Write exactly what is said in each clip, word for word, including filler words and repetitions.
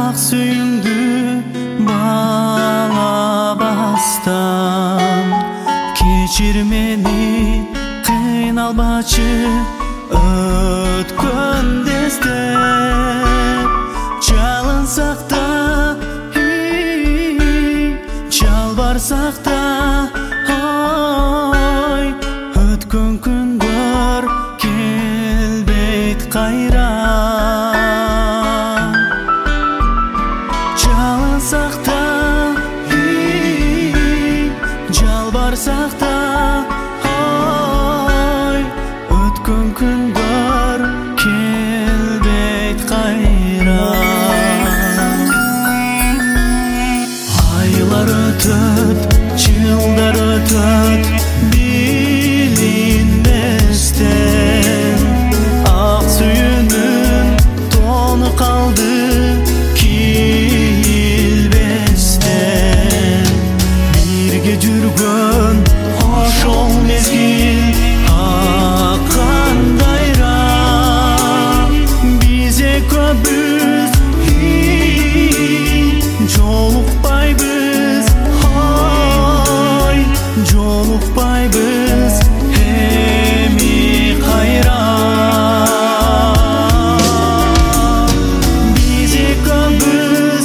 ак сүйүңдү балабастан кечир мени кыйналбачы өткөндө эстеп жалынсак да жалбарсак да ой өткөн күндөр келбейт кайра жалынсак да жалбарсак да ой өткөн күндөр келбейт кайра айлар өтөт жылдар өтөт билинбестен ак сүйүүнүн тону калды кийилбестен бирге жүргөн ошол мезгил аккандайра биз экөөбүз жолукпайбыз ой жолукпайбыз эми кайра биз экөөбүз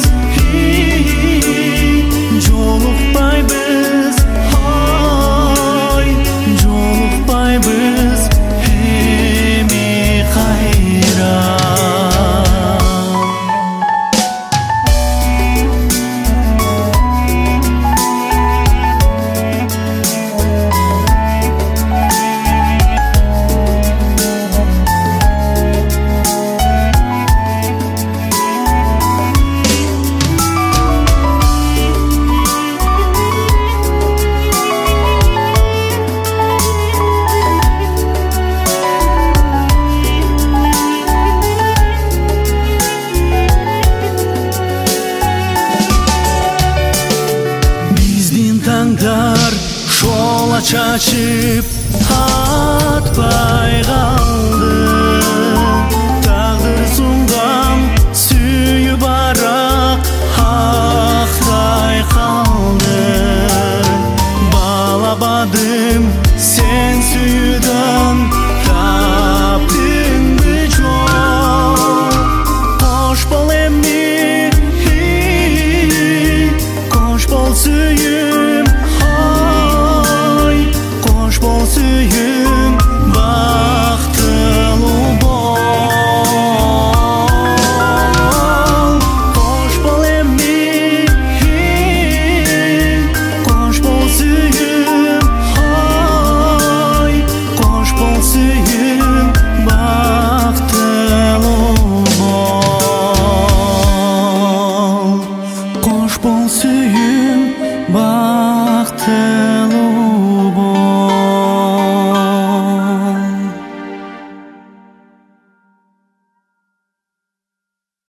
жолукпайбыз ой жолукпайбыз эми кайра таңдар шола чачып атпай калды тагдыр сунган сүйүү барак актай калды балабадым сен сүйүүдөн таптыңбы жок кош бол эми кош бол сүйүүм кош бол сүйүүм бактылуу бол кош бол эми кош бол сүйүүм кош бол сүйүүм бактылуу бол кош бол сүйүүм